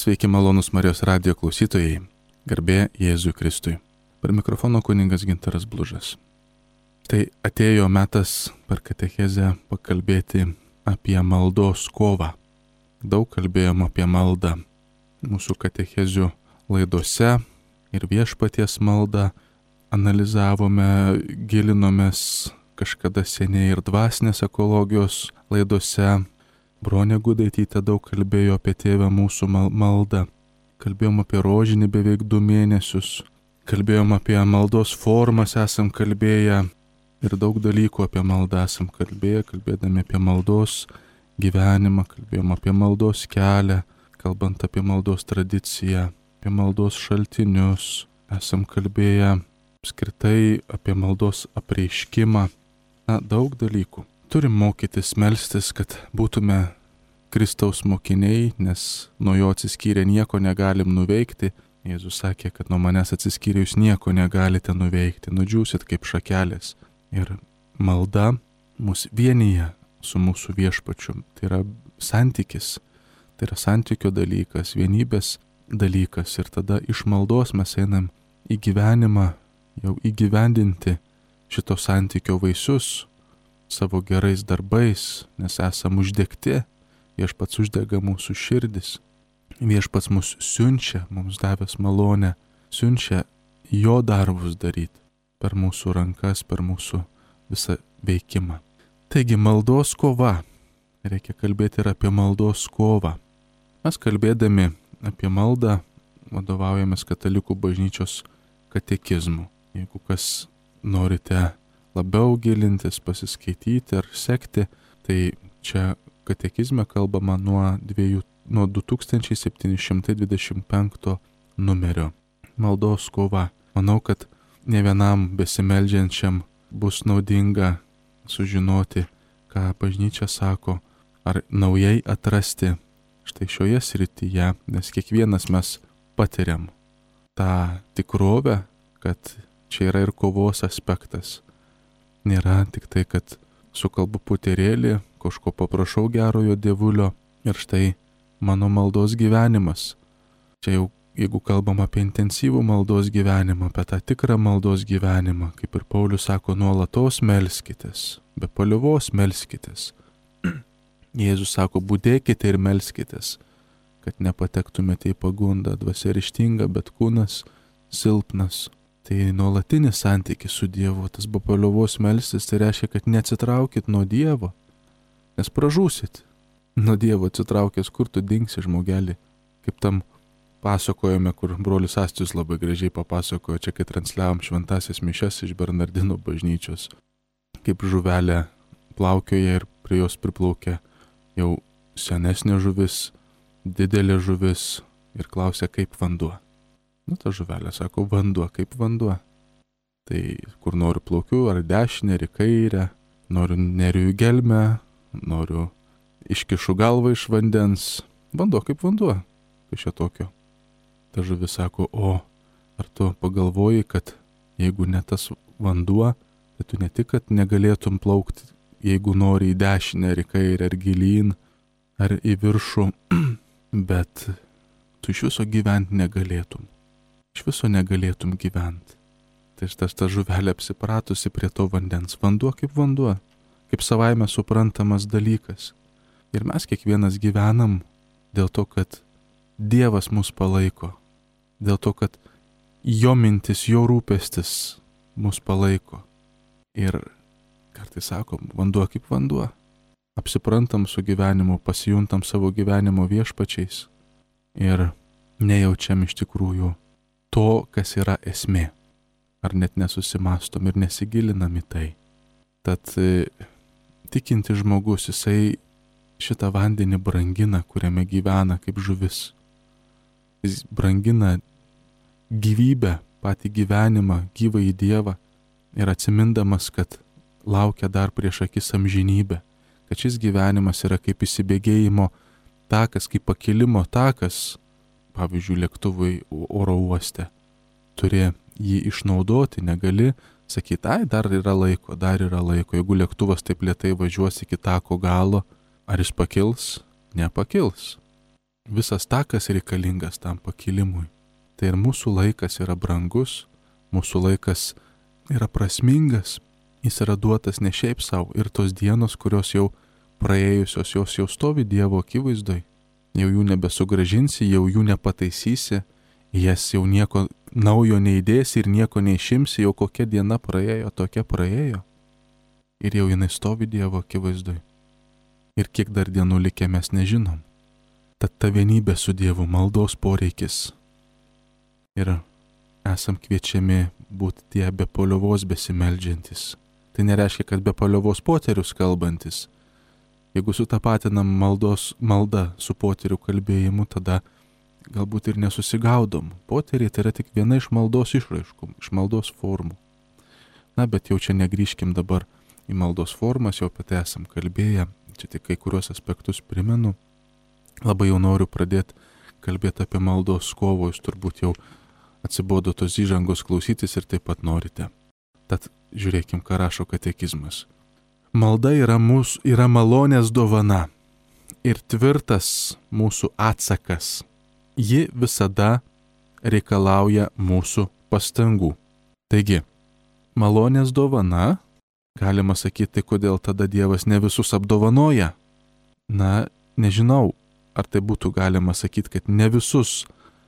Sveiki malonus Marijos radijo klausytojai, garbė Jėzui Kristui. Per mikrofono kunigas Gintaras Blužas. Tai atėjo metas per katechezę pakalbėti apie maldos kovą. Daug kalbėjom apie maldą mūsų katechezių laidose ir viešpaties maldą analizavome, gilinomės kažkada seniai ir dvasinės ekologijos laidose. Bronė Gudaitytė daug kalbėjo apie Tėvę mūsų maldą. Kalbėjom apie rožinį beveik 2 mėnesius. Kalbėjom apie maldos formas, esam kalbėję ir daug dalykų apie maldą esam kalbėję, kalbėdami apie maldos gyvenimą, kalbėjom apie maldos kelią, kalbant apie maldos tradiciją, apie maldos šaltinius. Esam kalbėję apskritai apie maldos apreiškimą. Daug dalykų. Turim mokytis melstis, kad būtume Kristaus mokiniai, nes nuo jo atsiskyrę nieko negalim nuveikti. Jėzus sakė, kad nuo manęs atsiskyrę jūs nieko negalite nuveikti, nudžiūsit kaip šakelės. Ir malda mus vienyje su mūsų viešpačiu. Tai yra santykis, tai yra santykio dalykas, vienybės dalykas. Ir tada iš maldos mes einam į gyvenimą, jau įgyvendinti šito santykio vaisius savo gerais darbais, nes esam uždegti, viešpats uždega mūsų širdis, viešpats mus siunčia, mums davęs malonę, siunčia jo darbus daryti per mūsų rankas, per mūsų visą veikimą. Taigi maldos kova, reikia kalbėti ir apie maldos kovą. Mes kalbėdami apie maldą vadovaujamės Katalikų bažnyčios katekizmu. Jeigu kas norite labiau gilintis, pasiskaityti ar sekti, tai čia katekizme kalbama nuo 2725 numerio. Maldos kova. Manau, kad ne vienam besimeldžiančiam bus naudinga sužinoti, ką bažnyčia sako, ar naujai atrasti štai šioje srityje, nes kiekvienas mes patiriam tą tikrovę, kad čia yra ir kovos aspektas. Nėra tik tai, kad sukalbu puterėlį, kažko paprašau gerojo dievulio ir štai mano maldos gyvenimas. Čia jau, jeigu kalbam apie intensyvų maldos gyvenimą, apie tą tikrą maldos gyvenimą, kaip ir Paulius sako, nuolatos melskitės, be paliovos melskitės. Jėzus sako, budėkite ir melskitės, kad nepatektumėte į pagundą, dvasia ryžtinga, bet kūnas silpnas. Tai nuolatinis santykis su Dievu, tas be paliovos melstis, tai reiškia, kad neatsitraukit nuo Dievo, nes pražūsit. Nuo Dievo atsitraukęs, kur tu dingsi, žmogelį. Kaip tam pasakojame, kur brolis Astijus labai gražiai papasakojo, čia kai transliavom šventasias mišias iš Bernardinų bažnyčios, kaip žuvelė plaukioja ir prie jos priplaukia jau senesnė žuvis, didelė žuvis ir klausia, kaip vanduo. Ta žuvelė sako, vanduo, kaip vanduo. Tai kur noriu plaukiu, ar dešinę, ar į kairę, noriu neriu į gelmę, noriu iškišu galvą iš vandens. Vanduo kaip vanduo, kažką tokio. Ta žuvis sako, o ar tu pagalvoji, kad jeigu ne tas vanduo, tai tu ne tik, kad negalėtum plaukti, jeigu nori į dešinę, ar į kairę, ar gilyn, ar į viršų, bet tu iš viso gyventi negalėtum. Iš viso negalėtum gyventi. Tai tas žuvelė apsipratusi prie to vandens. Vanduo, kaip savaime suprantamas dalykas. Ir mes kiekvienas gyvenam dėl to, kad Dievas mus palaiko. Dėl to, kad jo mintis, jo rūpestis mus palaiko. Ir kartais sakom, vanduo kaip vanduo. Apsiprantam su gyvenimu, pasijuntam savo gyvenimo viešpačiais. Ir nejaučiam iš tikrųjų to, kas yra esmė, ar net nesusimastom ir nesigilinam į tai. Tad tikinti žmogus, jisai šitą vandenį brangina, kuriame gyvena kaip žuvis. Jis brangina gyvybę, patį gyvenimą, gyvą į Dievą ir atsimindamas, kad laukia dar prieš akis amžinybę, kad šis gyvenimas yra kaip įsibėgėjimo takas, kaip pakilimo takas, pavyzdžiui, lėktuvui oro uoste. Turi jį išnaudoti, negali sakyti, dar yra laiko. Jeigu lėktuvas taip lėtai važiuos iki tako galo, ar jis pakils? Nepakils. visas takas reikalingas tam pakilimui. Tai ir mūsų laikas yra brangus, mūsų laikas yra prasmingas, jis yra duotas ne šiaip savo ir tos dienos, kurios jau praėjusios, jos jau stovi Dievo akivaizdoj, jau jų nebesugrąžinsi, jau jų nepataisysi, jas jau nieko naujo neįdėsi ir nieko neišimsi, jau kokia diena praėjo, tokia praėjo. Ir jau jinai stovi Dievo akivaizdoj. Ir kiek dar dienų likę mes nežinom. Tad ta vienybė su Dievu, maldos poreikis. Ir esam kviečiami būti tie be paliovos besimeldžiantis. Tai nereiškia, kad be paliovos poterius kalbantis. Jeigu sutapatinam maldą su poterių kalbėjimu, tada galbūt ir nesusigaudom. Poteriai tai yra tik viena iš maldos išraiškų, iš maldos formų. Na, bet jau čia negrįžkim dabar į maldos formas, jau apie tai esam kalbėję. Čia tik kai kuriuos aspektus primenu. Labai jau noriu pradėti kalbėti apie maldos kovą, jūs turbūt jau atsibodo tos įžangos klausytis ir taip pat norite. Tad žiūrėkim, ką rašo katekizmas. Malda yra malonės dovana ir tvirtas mūsų atsakas. Ji visada reikalauja mūsų pastangų. Taigi, malonės dovana, galima sakyti, kodėl tada Dievas ne visus apdovanoja. Na, nežinau, ar tai būtų galima sakyti, kad ne visus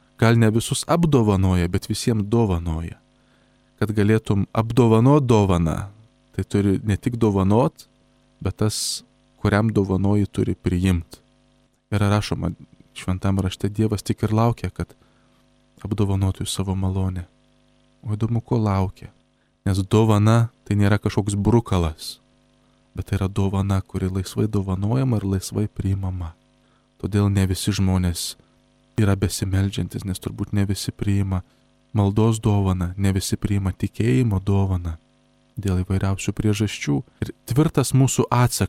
apdovanoja, bet visiems dovanoja. Kad galėtum apdovanot dovaną, tai turi ne tik dovanot, bet tas, kuriam dovanoji, turi priimti. Ir rašoma šventam rašte, Dievas tik ir laukia, kad apdovanotų savo malonę. O įdomu, ko laukia. Nes dovana tai nėra kažkoks brukalas, bet tai yra dovana, kuri laisvai dovanojama ir laisvai priimama. Todėl ne visi žmonės yra besimeldžiantis, nes turbūt ne visi priima maldos dovaną, ne visi priima tikėjimo dovaną dėl įvairiausių priežasčių. Ir tvirtas mūsų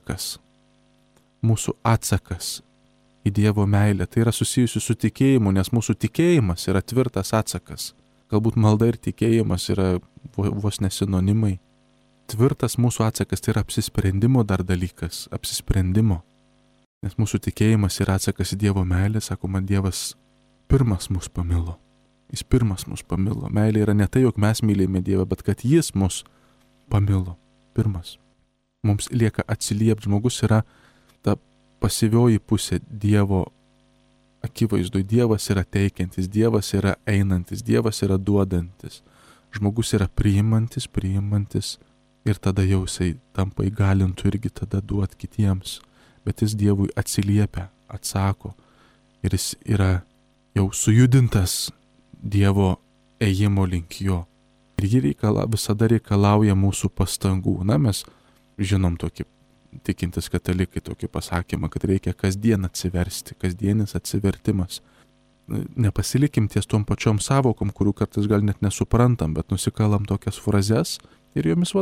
atsakas į Dievo meilę, tai yra susijusi su tikėjimu, nes mūsų tikėjimas yra tvirtas atsakas. Galbūt malda ir tikėjimas yra vos nesinonimai. Tvirtas mūsų atsakas tai yra apsisprendimo dar dalykas, apsisprendimo. Nes mūsų tikėjimas yra atsakas į Dievo meilę, sakoma, Dievas pirmas mus pamilo. Jis pirmas mus pamilo. Meilė yra ne tai, jog mes mylime Dievą, bet kad Jis mus pamilo. Pirmas. Mums lieka atsiliepti. Žmogus yra ta pasyvioji pusė Dievo akivaizdui. Dievas yra teikiantis, Dievas yra einantis, Dievas yra duodantis. Žmogus yra priimantis ir tada jau jisai tampa įgalintų irgi tada duoti kitiems. Bet jis Dievui atsiliepia, atsako ir jis yra jau sujudintas Dievo ėjimo link jo. Ir ji visada reikalauja mūsų pastangų. Na, mes žinom tokį tikintis katalikai tokį pasakymą, kad reikia kasdien atsiversti, kasdienis atsivertimas. Nepasilikim ties tom pačiom savokom, kurių kartais gal net nesuprantam, bet nusikalam tokias frazes ir jomis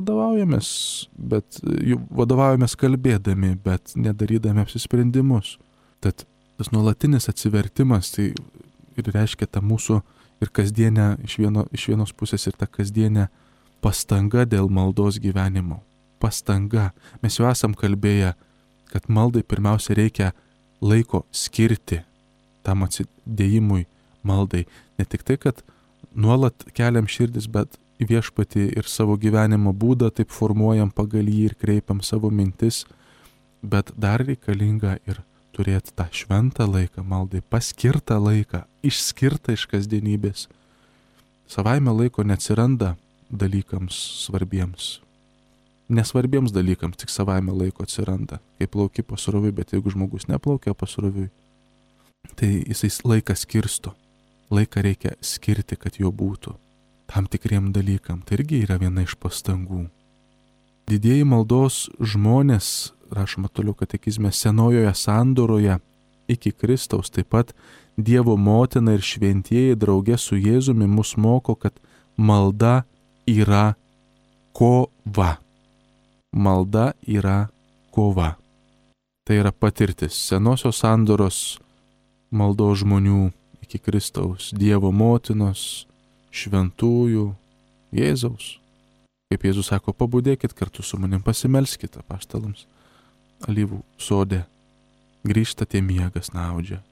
vadovaujamės kalbėdami, bet nedarydami apsisprendimus. Tad tas nuolatinis atsivertimas tai ir reiškia tą mūsų ir kasdienę iš vienos pusės ir tą kasdienę pastanga dėl maldos gyvenimo. Pastanga. Mes jau esam kalbėję, kad maldai pirmiausia reikia laiko skirti tam atsidėjimui maldai. Ne tik tai, kad nuolat keliam širdis, bet į Viešpatį ir savo gyvenimo būdą taip formuojam pagal jį ir kreipiam savo mintis, bet dar reikalinga ir turėti tą šventą laiką maldai, paskirtą laiką, išskirtą iš kasdienybės. Savaime laiko neatsiranda dalykams svarbiems. Nesvarbiems dalykams tik savaime laiko atsiranda, kai plauki pasroviui, bet jeigu žmogus neplaukia pasroviui, tai jisai laiką skirsto. Laiką reikia skirti, kad jo būtų. Tam tikriem dalykam. Tai irgi yra viena iš pastangų. Didieji maldos žmonės, rašoma toliau katekizme, senojoje sandoroje iki Kristaus, taip pat Dievo motina ir šventieji drauge su Jėzumi mus moko, kad malda yra kova. Malda yra kova. Tai yra patirtis senosios sandoros maldos žmonių iki Kristaus, Dievo motinos, šventųjų, Jėzaus. Kaip Jėzus sako, pabudėkit kartu su manim, pasimelskite apaštalams alyvų sode. Grįžtate, miegas naudžia.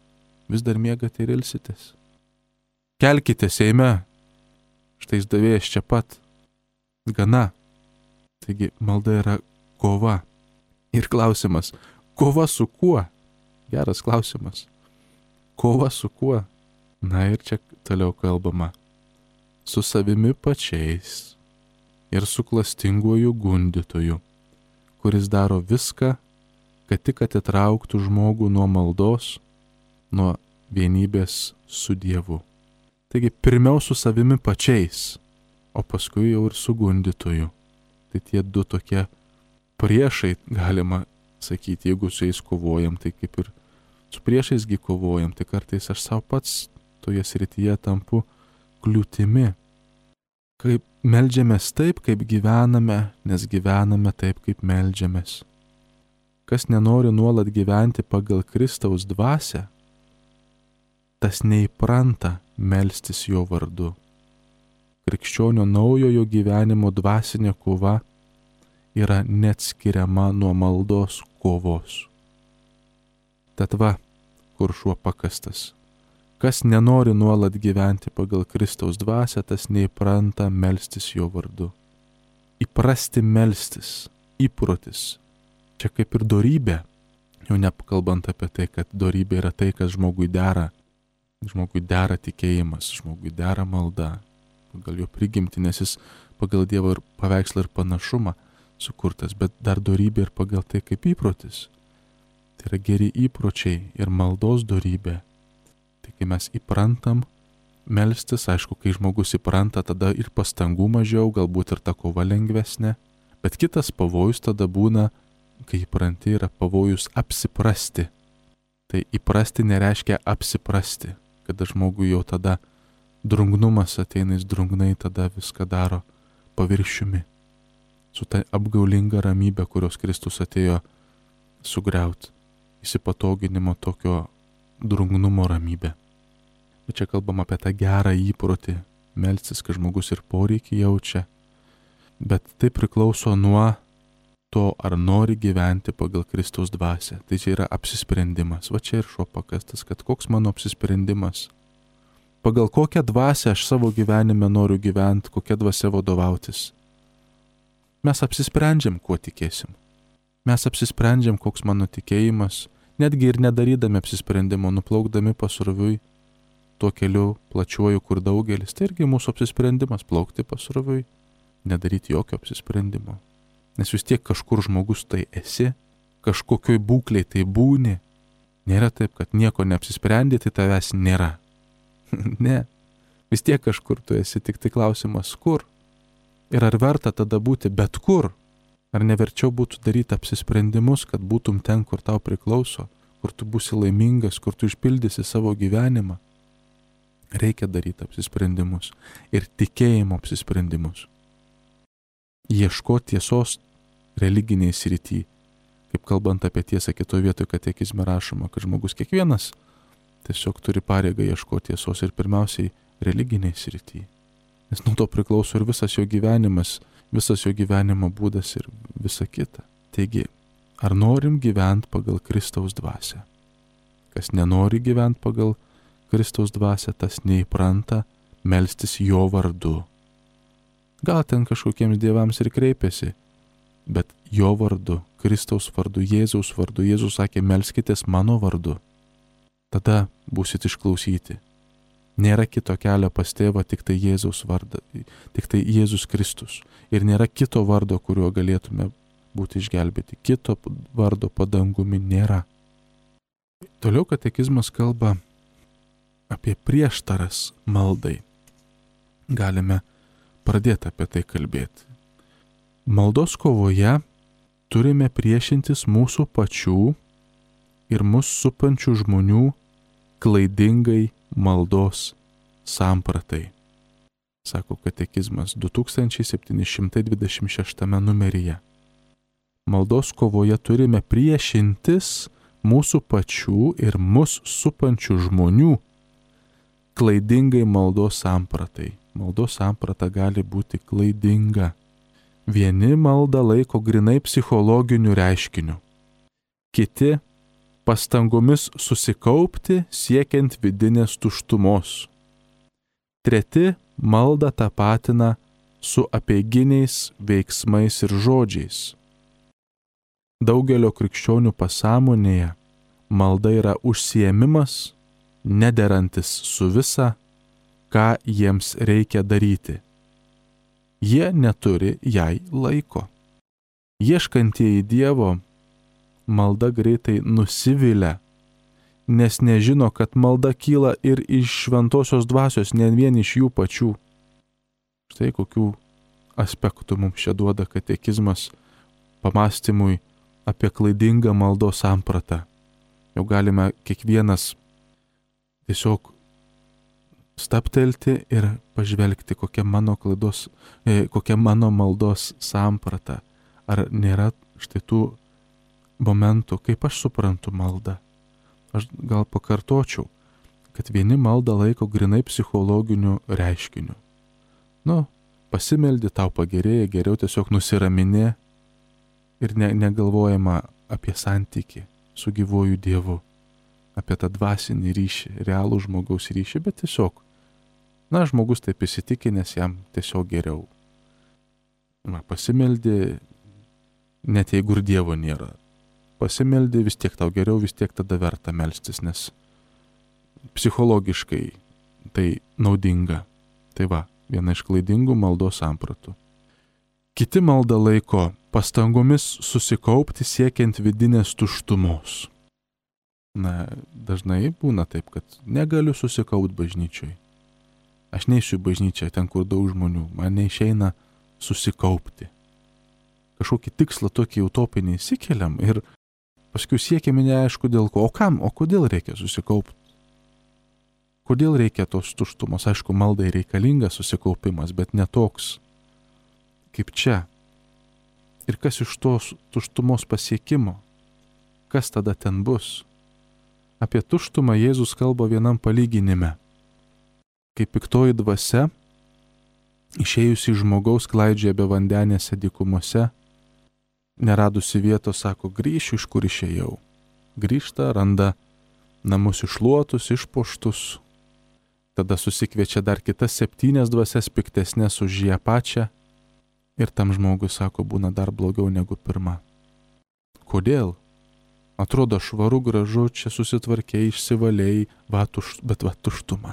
vis dar miegate ir ilsitės. Kelkitės, eime, štai davėjas čia pat. Gana. Taigi malda yra kova. Ir klausimas, kova su kuo? Geras klausimas. Kova su kuo? Na ir čia toliau kalbama. Su savimi pačiais ir su klastinguoju gundytoju, kuris daro viską, kad tik atitrauktų žmogų nuo maldos, nuo vienybės su Dievu. Taigi pirmiau su savimi pačiais, o paskui jau ir su gundytoju. Tai tie du tokie priešai, galima sakyti, jeigu su jais kovojam, tai kaip ir su priešaisgi kovojam, tai kartais aš savo pats toje srityje tampu kliūtimi. Kaip meldžiamės taip, kaip gyvename, nes gyvename taip, kaip meldžiamės. Kas nenori nuolat gyventi pagal Kristaus dvasią, tas neįpranta melstis jo vardu. Krikščionio naujojo gyvenimo dvasinė kova yra neatskiriama nuo maldos kovos. Tad va, kur šuo pakastas. Kas nenori nuolat gyventi pagal Kristaus dvasią, tas neįpranta melstis jo vardu. Įprasti melstis, įprotis. Čia kaip ir dorybė. Jau nekalbant apie tai, kad dorybė yra tai, kas žmogui dera. Žmogui dera tikėjimas, žmogui dera malda. Pagal jo prigimtį, nes jis pagal Dievo ir paveikslą ir panašumą sukurtas, bet dar dorybė ir pagal tai kaip įprotis. Tai yra geri įpročiai ir maldos dorybė. Tai kai mes įprantam melstis, aišku, kai žmogus įpranta, tada ir pastangų mažiau, galbūt ir ta kova lengvesnė. Bet kitas pavojus tada būna, kai įpranti, yra pavojus apsiprasti. Tai įprasti nereiškia apsiprasti, kada žmogui jau tada drungnumas ateina, jis drungnai tada viską daro paviršiumi. Su ta apgaulinga ramybė, kurios Kristus atėjo sugriauti, įsipatoginimo tokio drungnumo ramybę. Bet čia kalbam apie tą gerą įprotį, melstis, kai žmogus ir poreikį jaučia, bet tai priklauso nuo to, ar nori gyventi pagal Kristaus dvasią. Tai čia yra apsisprendimas. Va čia ir šuo pakastas, kad koks mano apsisprendimas. Pagal kokią dvasią aš savo gyvenime noriu gyventi, kokią dvasią vadovautis. Mes apsisprendžiam, kuo tikėsim. Mes apsisprendžiam, koks mano tikėjimas, netgi ir nedarydami apsisprendimo, nuplaukdami pasroviui, tuo keliu plačiuoju, kur daugelis, tai irgi mūsų apsisprendimas plaukti pasroviui, nedaryti jokio apsisprendimo. Nes vis tiek kažkur žmogus tai esi, kažkokioj būklei tai būni. Nėra taip, kad nieko neapsisprendė, tai tavęs nėra. Ne, vis tiek kažkur tu esi, tik tai klausimas kur. Ir ar verta tada būti bet kur? Ar neverčiau būtų daryti apsisprendimus, kad būtum ten, kur tau priklauso, kur tu būsi laimingas, kur tu išpildysi savo gyvenimą? Reikia daryti apsisprendimus ir tikėjimo apsisprendimus. Ieškoti tiesos religiniai srity. Kaip kalbant apie tiesą, kitoje vietoje katekizme rašoma, kad žmogus kiekvienas tiesiog turi pareigą ieškoti tiesos ir pirmiausiai religiniai srity. Nes nuo to priklauso ir visas jo gyvenimas, visas jo gyvenimo būdas ir visa kita. Taigi, ar norim gyventi pagal Kristaus dvasią? Kas nenori gyventi pagal Kristaus dvasią, tas neįpranta melstis jo vardu. Gal ten kažkokiems dievams ir kreipiasi, bet jo vardu, Kristaus vardu, Jėzaus vardu. Jėzus sakė, melskitės mano vardu. Tada būsit išklausyti. Nėra kito kelio pas tėvą, tik tai Jėzaus vardą, tik tai Jėzus Kristus. Ir nėra kito vardo, kuriuo galėtume būti išgelbėti. Kito vardo padangumi nėra. Toliau katekizmas kalba apie prieštaras maldai. Galime pradėti apie tai kalbėti. Maldos kovoje turime priešintis mūsų pačių ir mus supančių žmonių klaidingai maldos sampratai, sako katekizmas 2726 numeryje. Maldos kovoje turime priešintis mūsų pačių ir mus supančių žmonių klaidingai maldos sampratai. Maldos samprata gali būti klaidinga. Vieni maldą laiko grinai psichologiniu reiškiniu, kiti pastangomis susikaupti siekiant vidinės tuštumos. Treti maldą tapatina su apeiginiais veiksmais ir žodžiais. Daugelio krikščionių pasąmonėje malda yra užsiėmimas, nederantis su visa, ką jiems reikia daryti. Jie neturi jai laiko. Ieškantieji Dievo malda greitai nusivilia, nes nežino, kad malda kyla ir iš šventosios dvasios, ne vien iš jų pačių. Štai kokių aspektų mums čia duoda katekizmas pamastymui apie klaidingą maldos sampratą. Jau galime kiekvienas tiesiog stabtelti ir pažvelgti, kokia mano maldos samprata. Ar nėra štai tų momentų, kaip aš suprantu maldą. Aš gal pakartočiau, kad vieni maldą laiko grinai psichologiniu reiškiniu. Pasimeldi, tau pagerėja, geriau tiesiog nusiraminė ir negalvojama apie santykį su gyvuoju Dievu, apie tą dvasinį ryšį, realų žmogaus ryšį, bet tiesiog, žmogus taip įsitikinęs, jam tiesiog geriau. Pasimeldi, net jeigu ir Dievo nėra. Pasimeldi, vis tiek tau geriau, vis tiek tada verta melstis, nes psichologiškai tai naudinga. Tai viena iš klaidingų maldos sampratų. Kiti maldą laiko pastangomis susikaupti siekiant vidinės tuštumos. Dažnai būna taip, kad negaliu susikaupti bažnyčioj. Aš neisiu į bažnyčią ten, kur daug žmonių, man neišeina susikaupti. Kažkokį tikslą tokį utopinį įsikeliam ir paskui siekiame neaišku dėl ko. O kam, o kodėl reikia susikaupti? Kodėl reikia tos tuštumos? Aišku, maldai reikalingas susikaupimas, bet ne toks kaip čia. Ir kas iš tos tuštumos pasiekimo? Kas tada ten bus? Apie tuštumą Jėzus kalba vienam palyginime. Kai piktoji dvasia, išėjusi iš žmogaus, klaidžioja be vandenėse dykumose, neradusi vietos, sako, grįšiu, iš kur išėjau. Grįžta, randa namus iššluotus, išpuoštus. Tada susikviečia dar kitas 7 dvasias piktesnės už ją pačią. Ir tam žmogus, sako, būna dar blogiau negu pirma. Kodėl? Atrodo švaru, gražu, čia susitvarkėjai, išsivalėjai, bet tuštuma.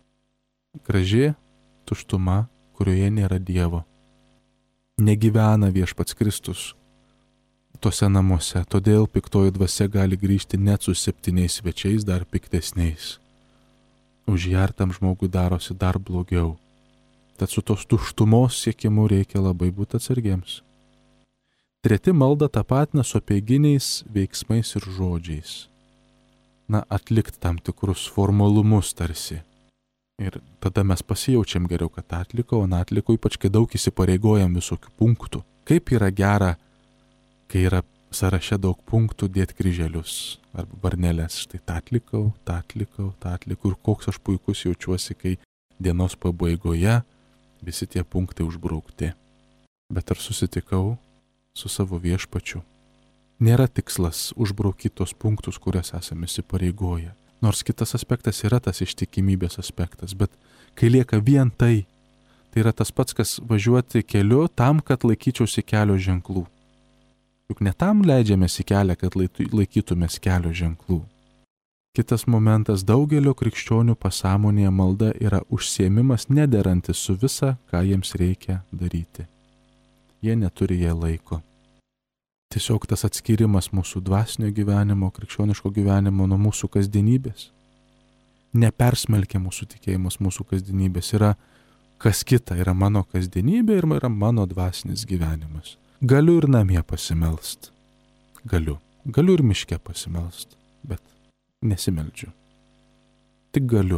Graži tuštuma, kurioje nėra Dievo. Negyvena Viešpats Kristus tuose namuose, todėl piktoji dvasia gali grįžti net su 7 svečiais, dar piktesniais. Už ją tam žmogui darosi dar blogiau. Tad su tos tuštumos siekimu reikia labai būti atsargiems. Treti maldą tapatina su apeiginiais veiksmais ir žodžiais. Atlikti tam tikrus formalumus tarsi. Ir tada mes pasijaučiam geriau, kad atlikau, ypač kai daug įsipareigojam visokių punktų. Kaip yra gera, kai yra sąraše daug punktų, dėti kryželius arba varneles. Štai tą atlikau. Ir koks aš puikus jaučiuosi, kai dienos pabaigoje visi tie punktai užbraukti. Bet ar susitikau su savo Viešpačiu? Nėra tikslas užbraukyti tos punktus, kurias esame įsipareigoję. Nors kitas aspektas yra tas ištikimybės aspektas, bet kai lieka vien tai yra tas pats, kas važiuoti keliu tam, kad laikyčiausi kelio ženklų. Juk ne tam leidžiamės į kelią, kad laikytumės kelio ženklų. Kitas momentas, daugelio krikščionių pasąmonėje malda yra užsiėmimas nederantis su visa, ką jiems reikia daryti. Jie neturi jai laiko. Tiesiog tas atskirimas mūsų dvasinio gyvenimo, krikščioniško gyvenimo nuo mūsų kasdienybės. Nepersmelkia mūsų tikėjimas mūsų kasdienybės. Yra kas kita, yra mano kasdienybė ir yra mano dvasinis gyvenimas. Galiu ir namie pasimelst. Galiu ir miške pasimelst, bet nesimeldžiu. Tik galiu.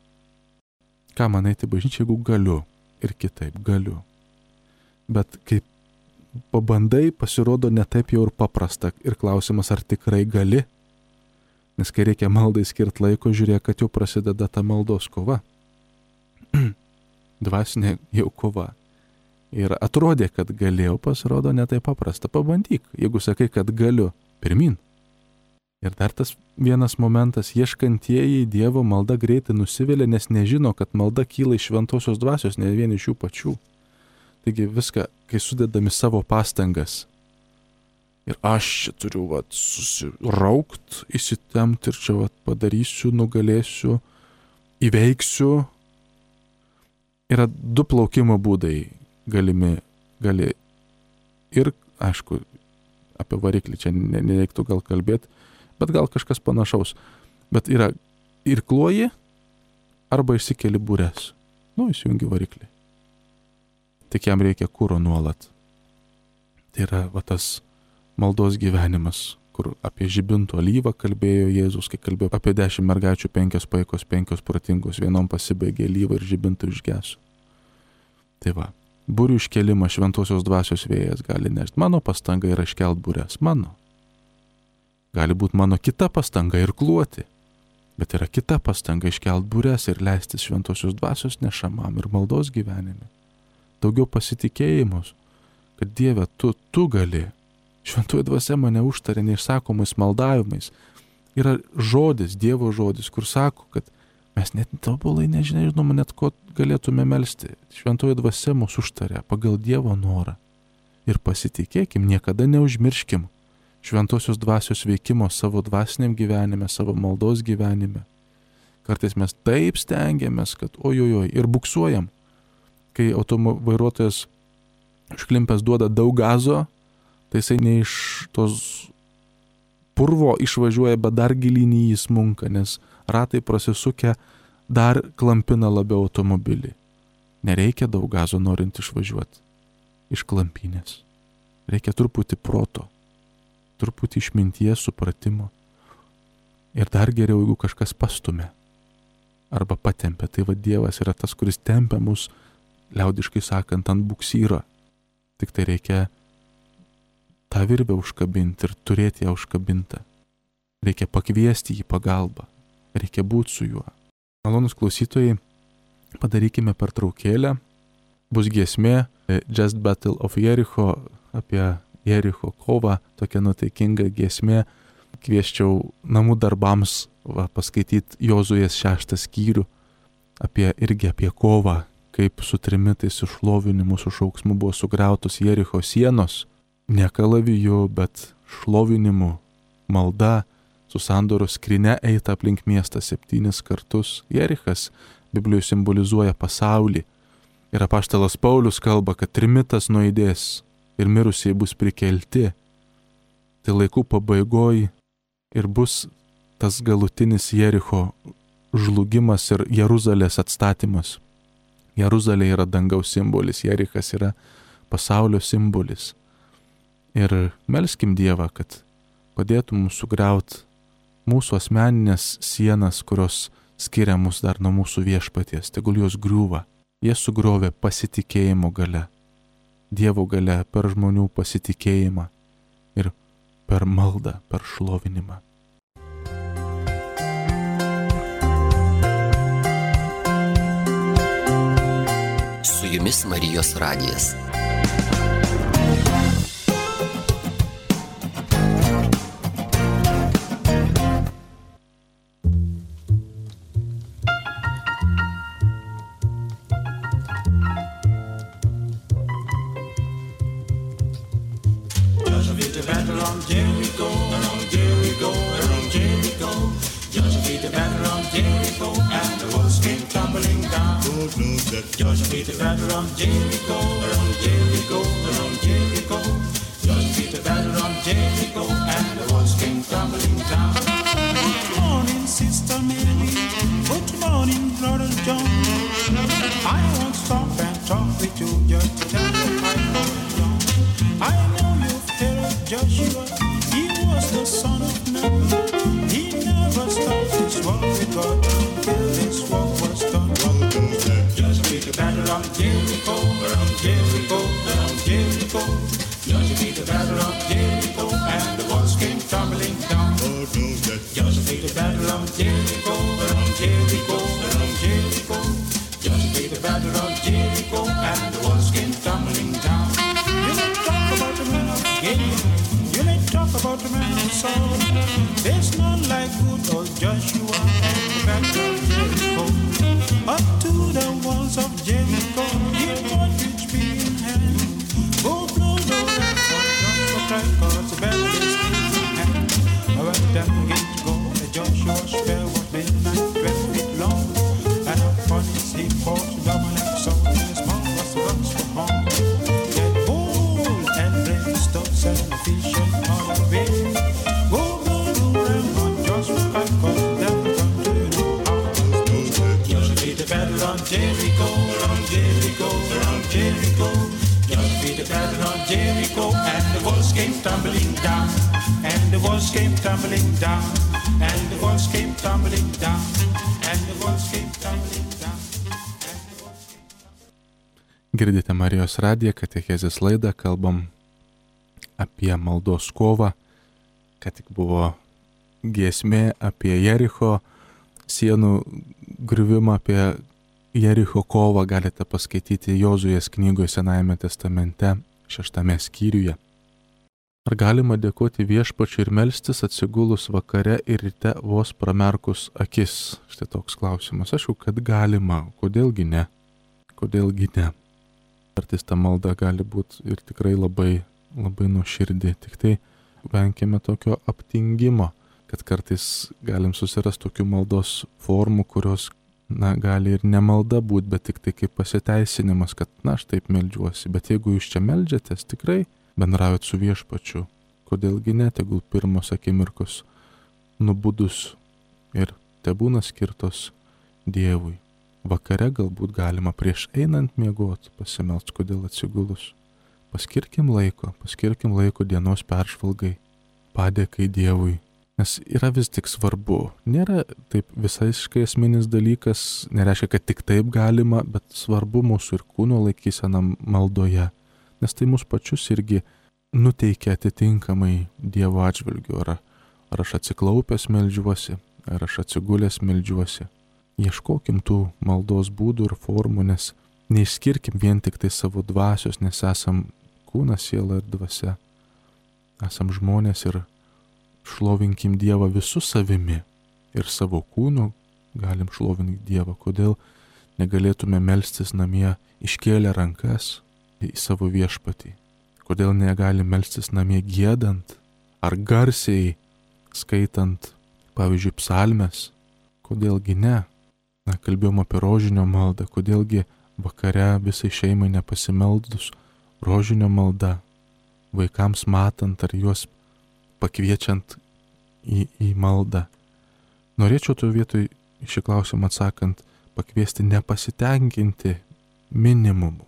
Ką man eiti bažnyčią, jeigu galiu ir kitaip galiu. Bet kai pabandai, pasirodo ne taip jau ir paprasta ir klausimas, ar tikrai gali. Nes kai reikia maldai skirti laiko, žiūrėk, kad jau prasideda ta maldos kova. Dvasinė jau kova. Ir atrodė, kad galėjau, pasirodo ne taip paprasta. Pabandyk, jeigu sakai, kad galiu, pirmin. Ir dar tas vienas momentas, ieškantieji Dievo malda greitai nusivilia, nes nežino, kad malda kyla iš šventosios dvasios, ne vien iš jų pačių. Taigi viską, kai sudedami savo pastangas, ir aš čia turiu susiraukt, įsitemti ir čia padarysiu, nugalėsiu, įveiksiu. Yra 2 plaukimo būdai gali ir, aišku, apie variklį čia nereiktų gal kalbėti, bet gal kažkas panašaus. Bet yra irkluoji arba išsikeli būres. Įsijungi variklį. Tik jam reikia kuro nuolat. Tai yra tas maldos gyvenimas, kur apie žibintų alyvą kalbėjo Jėzus, kai kalbėjo apie 10 mergaičių, 5 paikos, 5 protingos, vienom pasibaigė alyva ir žibintų išgeso. Tai va, būrių iškelimą šventosios dvasios vėjas gali nešti. Mano pastanga yra iškelt būres. Mano. Gali būti mano kita pastanga irkluoti. Bet yra kita pastanga iškelt būres ir leistis šventosios dvasios nešamam ir maldos gyvenime. Daugiau pasitikėjimus, kad Dieve, tu gali. Šventoji dvasia mane užtarė neišsakomais maldavimais. Yra žodis, Dievo žodis, kur sako, kad mes net tobulai nežinome net ko galėtume melsti. Šventoji dvasia mus užtarė pagal Dievo norą. Ir pasitikėkim, niekada neužmirškim šventosios dvasios veikimo savo dvasiniam gyvenime, savo maldos gyvenime. Kartais mes taip stengiamės, kad ojojoj ir buksuojam. Kai vairuotojas užklimpęs duoda daug gazo, tai jisai ne iš tos purvo išvažiuoja, bet dar gilyn į jį smunka, nes ratai prasisukę dar klampina labiau automobilį. Nereikia daug gazo norint išvažiuoti iš klampynės. Reikia truputį proto, truputį išminties, supratimo. Ir dar geriau, jeigu kažkas pastumia arba patempia, tai Dievas yra tas, kuris tempia mus, liaudiškai sakant, ant buksyro. Tik tai reikia tą virvę užkabinti ir turėti ją užkabintą. Reikia pakviesti jį pagalbą. Reikia būti su juo. Malonūs klausytojai, padarykime pertraukėlę. Bus giesmė Just Battle of Jericho, apie Jericho kovą, tokia nutaikinga giesmė. Kvieščiau namų darbams paskaityti Jozuės 6 skyrių, irgi apie kovą, kaip su trimitais, su šlovinimu, su šauksmu buvo sugriautos Jericho sienos. Ne kalaviju, bet šlovinimu, malda, su sandoros skryne eita aplink miestą 7 kartus. Jerichas Biblijoje simbolizuoja pasaulį. Ir apaštalas Paulius kalba, kad trimitas nuaidės ir mirusieji bus prikelti. Tai laikų pabaigoj ir bus tas galutinis Jericho žlugimas ir Jeruzalės atstatymas. Jeruzalė yra dangaus simbolis, Jerichas yra pasaulio simbolis. Ir melskim Dievą, kad padėtų mums sugriauti mūsų asmeninės sienas, kurios skiria mus dar nuo mūsų viešpaties. Tegul jos griūva. Jie sugriovė pasitikėjimo gale. Dievo gale per žmonių pasitikėjimą ir per maldą, per šlovinimą. Su jumis Marijos radijas. Joshua beat the battle on Jericho, around Jericho, around Jericho. Joshua beat the battle on Jericho, and the walls came tumbling down. Good morning, Sister Mary. Good morning, Brother John. I won't stop and talk with you just to tell you my Brother John. I know you've heard of Joshua. He was the son of Nun. He never stopped his walk with God until his work was done. The battle on Jericho, around Jericho, around Jericho. Joshua beat the battle on Jericho, and the walls came tumbling down. Joshua beat the battle on Jericho, around Jericho, around Jericho. Joshua beat the battle on Jericho, and the walls came tumbling down. You may talk about the man of Gideon, you may talk about the man of Saul. There's up to the walls of Jericho, he brought rich people in hand. Go blow the ramrod, Joshua cried, 'cause the battle is in hand. Right down the gates go, Joshua's spell was midnight, 12 feet long, and upon his hip fought double and sword, and his mouth was the guns for home. Yet gold and brimstones and fish and all the way. Go blow the ramrod, Joshua cried, 'cause the devil come to the house. Just beat the battle on Jericho, around Jericho, around Jericho. Just beat the battle on Jericho, and the walls came tumbling down, and the walls came tumbling down, and the walls came tumbling down, and the walls came tumbling down, and the walls came tumbling down. Girdite Marijos radiją, katechezės laidą, kalbam apie maldos kovą, kad tik buvo giesmė apie Jericho sienų griuvimą, apie Jericho kovą galite paskaityti Jozuės knygoje Senajame testamente 6 skyriuje. Ar galima dėkoti Viešpačiui ir melstis atsigulus vakare ir ryte vos pramerkus akis? Štai toks klausimas. Aišku, kad galima. Kodėlgi ne? Kodėlgi ne? Kartais ta malda gali būti ir tikrai labai, labai nuoširdi. Tik tai venkime tokio aptingimo, kad kartais galim susirasti tokių maldos formų, kurios, gali ir ne malda būti, bet tik tai kaip pasiteisinimas, kad, aš taip meldžiuosi. Bet jeigu jūs čia meldžiatės, tikrai bendraujat su Viešpačiu. Kodėlgi ne, tegul pirmos akimirkos nubudus ir tebūna skirtos Dievui. Vakare galbūt galima prieš einant miegot pasimelst, kodėl atsigulus. Paskirkim laiko dienos peržvalgai, padėkai Dievui. Nes yra vis tik svarbu. Nėra taip visaiškai esminis dalykas, nereiškia, kad tik taip galima, bet svarbu mūsų ir kūno laikysena maldoje. Nes tai mūsų pačius irgi nuteikia atitinkamai Dievo atžvilgiu. Ar aš atsiklaupęs meldžiuosi, ar aš atsigulęs meldžiuosi. Ieškokim tų maldos būdų ir formų, nes neišskirkim vien tik tai savo dvasios, nes esam kūnas, siela ir dvasia. Esam žmonės ir šlovinkim Dievą visų savimi ir savo kūnu galim šlovinti Dievą. Kodėl negalėtume melstis namie iškėlę rankas į savo Viešpatį? Kodėl negalim melstis namie giedant ar garsiai skaitant, pavyzdžiui, psalmes? Kodėlgi ne? Kalbėjom apie rožinio maldą. Kodėlgi vakare visai šeimai nepasimeldus rožinio malda, vaikams matant ar juos pakviečiant į maldą. Norėčiau tu vietoj šį klausimą atsakant pakviesti nepasitenkinti minimumu.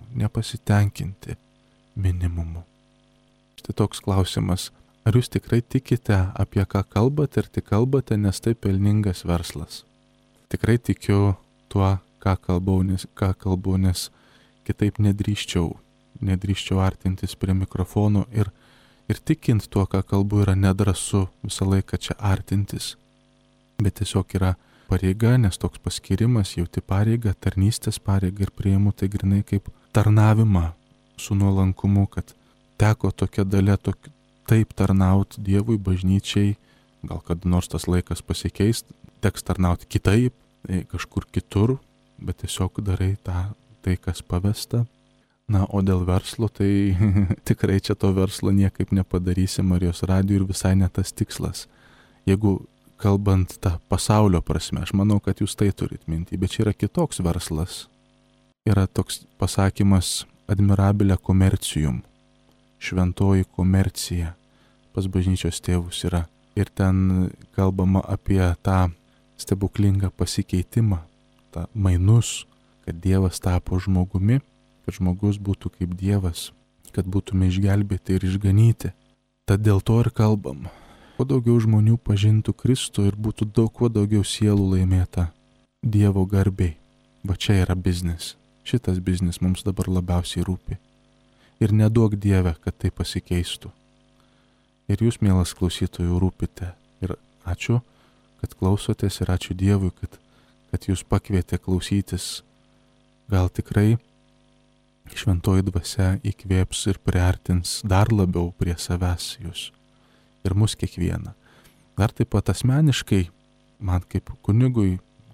Štai toks klausimas. Ar jūs tikrai tikite, apie ką kalbate ir tik kalbate, nes tai pelningas verslas? Tikrai tikiu tuo, ką kalbu, nes kitaip nedrįščiau artintis prie mikrofono ir tikint tuo, ką kalbu, yra nedrąsu visą laiką čia artintis. Bet tiesiog yra pareiga, nes toks paskirimas, jauti pareigą, tarnystės pareigą ir priimu tai grinai kaip tarnavimą su nuolankumu, kad teko tokia dalia taip tarnauti Dievui, bažnyčiai, gal kad nors tas laikas pasikeis, teks tarnauti kitaip, kažkur kitur, bet tiesiog darai tai, kas pavesta. O dėl verslo, tai tikrai čia to verslo niekaip nepadarysi Marijos radijui ir visai ne tas tikslas. Jeigu kalbant tą pasaulio prasme, aš manau, kad jūs tai turit mintį, bet čia yra kitoks verslas. Yra toks pasakymas admirabile komercijum, šventoji komercija, pas bažnyčios tėvus yra. Ir ten kalbama apie tą stebuklingą pasikeitimą, tą mainus, kad Dievas tapo žmogumi, kad žmogus būtų kaip Dievas, kad būtume išgelbėti ir išganyti. Tad dėl to ir kalbam. Kuo daugiau žmonių pažintų Kristų ir būtų kuo daugiau sielų laimėta Dievo garbei. Va čia yra biznis. Šitas biznis mums dabar labiausiai rūpi. Ir neduok Dieve, kad tai pasikeistų. Ir jūs, mielas klausytojų, rūpite. Ir ačiū, kad klausotės ir ačiū Dievui, kad jūs pakvietė klausytis. Gal tikrai šventoji dvasia įkvėps ir priartins dar labiau prie savęs jūs ir mus kiekvieną. Dar taip pat asmeniškai, man kaip kunigui,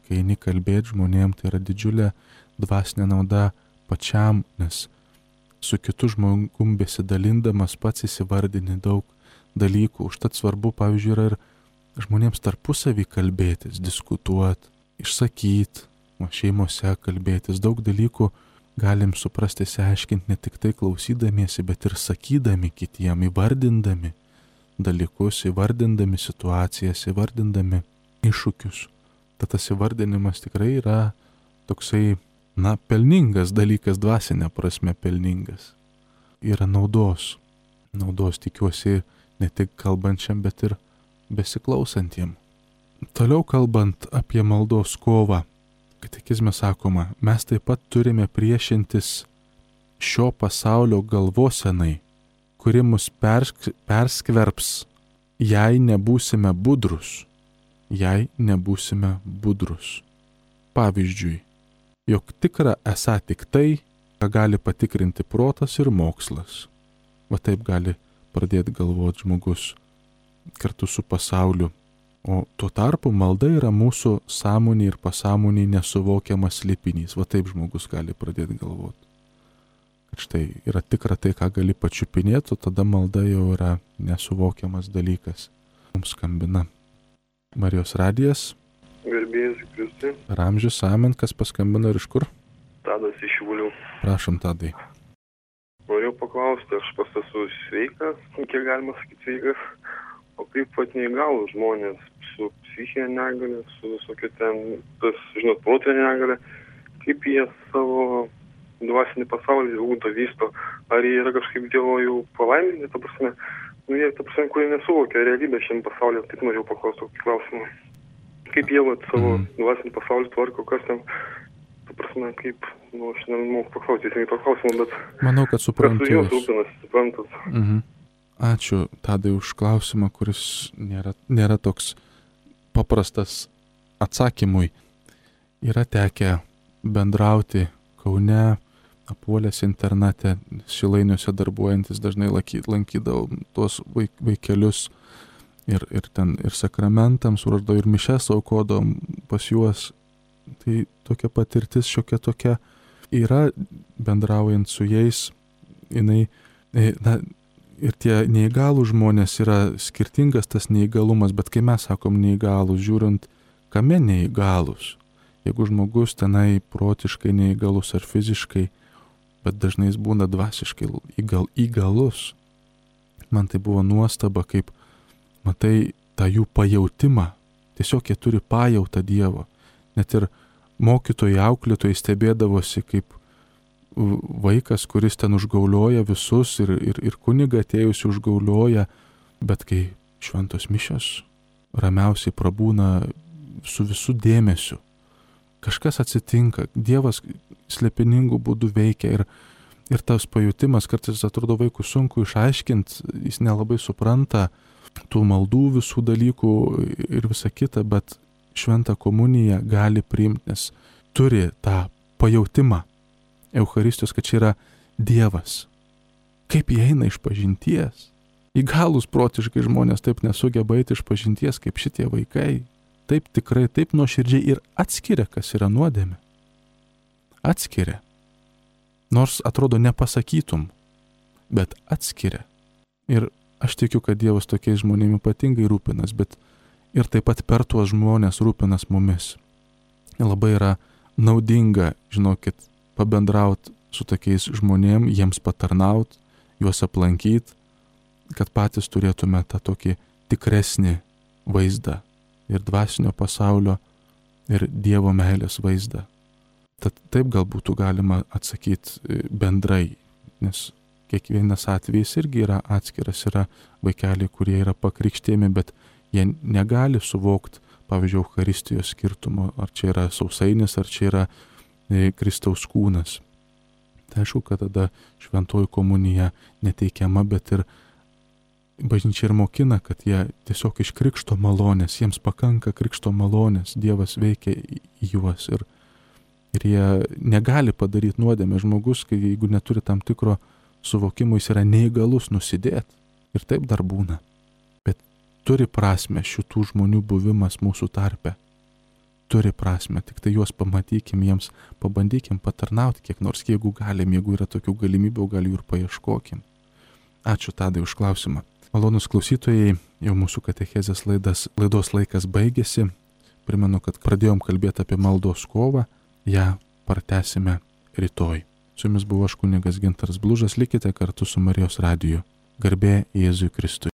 kai eini kalbėti žmonėm, tai yra didžiulė dvasinė nauda pačiam, nes su kitu žmogum besidalindamas pats įsivardini daug dalykų. Užtat svarbu, pavyzdžiui, yra ir žmonėms tarpusavį kalbėtis, diskutuoti, išsakyti, šeimose kalbėtis. Daug dalykų galim suprasti, išsiaiškinti ne tik tai klausydamiesi, bet ir sakydami kitiem, įvardindami dalykus, įvardindami situacijas, įvardindami iššūkius. Tad tas įvardinimas tikrai yra toksai, pelningas dalykas, dvasinė prasme pelningas. Yra naudos. Naudos tikiuosi ne tik kalbančiam, bet ir besiklausantiem. Toliau kalbant apie maldos kovą, katekizme sakoma, mes taip pat turime priešintis šio pasaulio galvosenai, kuri mus perskverbs, jei nebūsime budrus. Jei nebūsime budrus. Pavyzdžiui, jog tikra esą tik tai, ką gali patikrinti protas ir mokslas. Va taip gali pradėti galvoti žmogus kartu su pasauliu. O tuo tarpu malda yra mūsų sąmonė ir pasąmonė nesuvokiamas slėpinys. Va taip žmogus gali pradėti galvoti. Kad štai yra tikra tai, ką gali pačiupinėti, o tada malda jau yra nesuvokiamas dalykas. Mums skambina Marijos radijas. Garbėjas Kristui. Ramžius, amen, kas paskambino ir iš kur? Tadas iš Šiaulių. Prašom, Tadai. Norėjau paklausti, aš pats esu sveikas, kiek galima sakyti sveikas, o kaip pat neįgalų žmonės su psichinė negalė, su visokia ten, protinė negalė, kaip jie savo dvasinį pasaulį ugdo, vysto, ar jie yra kažkaip Dievo jau palaiminti, jie, kurie nesuvokia realybę šiam pasaulyje, taip norėjau paklausti tokį klausimą. Kaip jie savo dvasinį pasaulį tvarko, kas ten, kaip, aš nemoku paklausti, teisingai to klausimą, bet... Manau, kad suprantu. Kas su jos rūpinas, suprantat. Ačiū, Tadai, už klausimą, kuris nėra toks paprastas atsakymui. Yra tekę bendrauti Kaune, Apuolės internate, Šilainiuose darbuojantis, dažnai lankydavau tuos vaikelius ir ten ir sakramentams ruošdavau, ir mišes aukodavom pas juos. Tai tokia patirtis šiokia tokia yra, bendraujant su jais, ir tie neįgalų žmonės yra skirtingas tas neįgalumas, bet kai mes sakom neįgalus, žiūrint, kame neįgalus, jeigu žmogus tenai protiškai neįgalus ar fiziškai, bet dažnai jis būna dvasiškai įgalus. Man tai buvo nuostaba, kaip matai tą jų pajautimą, tiesiog jie turi pajautą Dievo. Net ir mokytojai, auklėtojai stebėdavosi, kaip vaikas, kuris ten užgaulioja visus ir kunigą atėjusi užgaulioja, bet kai šventos mišios ramiausiai prabūna su visų dėmesiu, kažkas atsitinka, Dievas slėpiningų būdų veikia ir tas pajutimas kartais atrodo vaikų sunku išaiškinti, jis nelabai supranta tų maldų visų dalykų ir visa kita, bet šventą komuniją gali priimti, nes turi tą pajautimą Eucharistijos, kad čia yra Dievas. Kaip jie eina iš pažinties? Įgalūs protiškai žmonės taip nesugeba eiti iš pažinties kaip šitie vaikai. Taip tikrai, taip nuoširdžiai ir atskiria, kas yra nuodėmė. Atskiria. Nors atrodo nepasakytum, bet atskiria. Ir aš tikiu, kad Dievas tokiais žmonėmis ypatingai rūpinas, bet ir taip pat per tuos žmonės rūpinas mumis. Labai yra naudinga, žinokit, pabendrauti su tokiais žmonėm, jiems patarnaut, juos aplankyt, kad patys turėtume tą tokį tikresnį vaizdą ir dvasinio pasaulio, ir Dievo meilės vaizdą. Tad taip gal būtų galima atsakyti bendrai, nes kiekvienas atvejis irgi yra atskiras, yra vaikeliai, kurie yra pakrikštėjami, bet jie negali suvokti, pavyzdžiui, Eucharistijos skirtumo, ar čia yra sausainis, ar čia yra Kristaus kūnas. Tai aišku, kad tada šventoji komunija neteikiama, bet ir bažnyčia ir mokina, kad jie tiesiog iš krikšto malonės, jiems pakanka krikšto malonės, Dievas veikia į juos ir jie negali padaryti nuodėmę. Žmogus, jeigu neturi tam tikro suvokimo, jis yra neįgalus nusidėti. Ir taip dar būna. Bet turi prasmę šitų žmonių buvimas mūsų tarpe. turi prasme, tik tai juos pamatykim, jiems pabandykim patarnauti kiek nors, jeigu galim, jeigu yra tokių galimybių, gal jų ir paieškokim. Ačiū Tadai už klausimą. Malonus klausytojai, jau mūsų katechezės laidos laikas baigėsi. Primenu, kad pradėjom kalbėti apie maldos kovą, ją pratęsime rytoj. Su jumis buvo aš kunigas Gintaras Blužas, likite kartu su Marijos radiju. Garbė Jėzui Kristui.